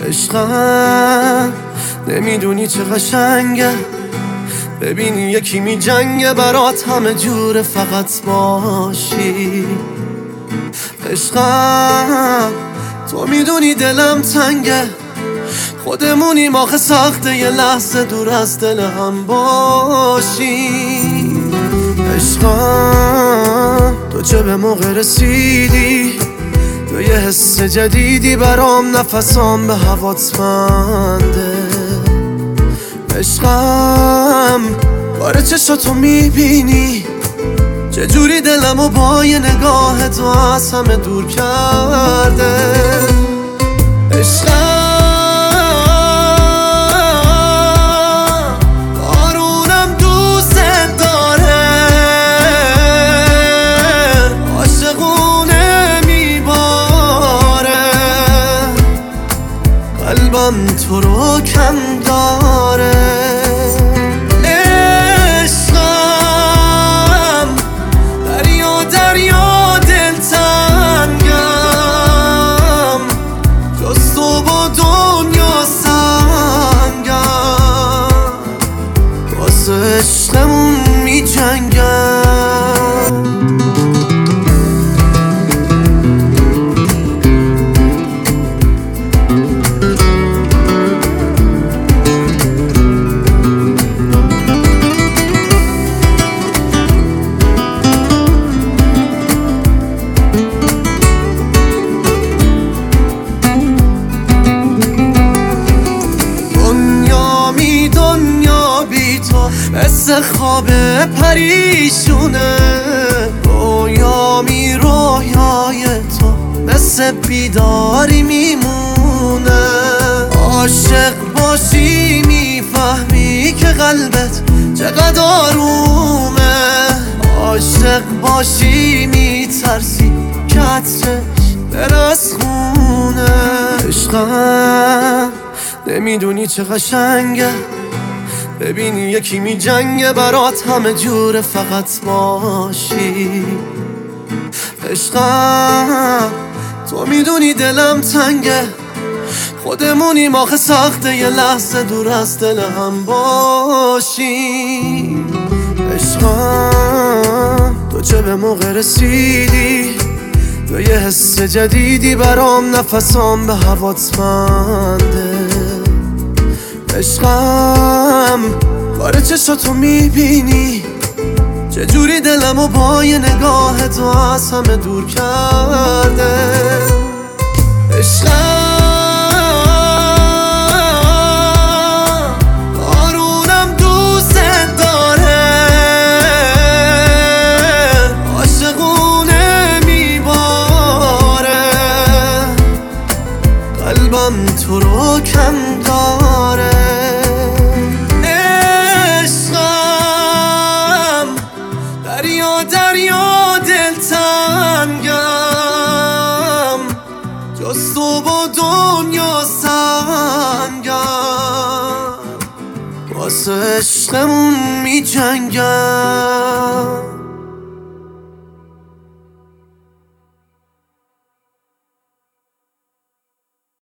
عشقم نمیدونی چه قشنگه، ببینی یکی می جنگه برات همه جوره فقط باشی. عشقم تو میدونی دلم تنگه، خودمونیم آخه سخته یه لحظه دور از دل هم باشی. عشقم تو چه به موقع رسیدی، تو یه حس جدیدی برام، نفسام به هوات بنده. عشقم کار چشاتو میبینی، چجوری دلمو با یه نگاه تو از همه دور کرده. عشقم بارونم دوست داره، عاشقونه میباره، قلبم تو رو کم داره. عشقمون می جنگم. دنیا بی تو مثل خواب پریشونه، رویای تو مثل بیداری میمونه. عاشق باشی میفهمی که قلبت چقدر آرومه، عاشق باشی میترسی که عطرش بره از خونه. عشقم نمیدونی چه قشنگه، ببینی یکی می جنگه برات همه جوره فقط باشی. عشقم تو میدونی دلم تنگه، خودمونیم آخه سخته یه لحظه دور از دل هم باشی. عشقم تو چه به موقع رسیدی، تو یه حس جدیدی برام، نفسام به هوات بنده. عشقم کار چشاتو میبینی، چجوری دلمو با یه نگاه تو از همه دور کرده. عشقم بارونم دوست داره، عاشقونه میباره، قلبم تو رو کم داره. دریا دلتنگم، جز تو با دنیا سنگم، واسه عشقمون می جنگم.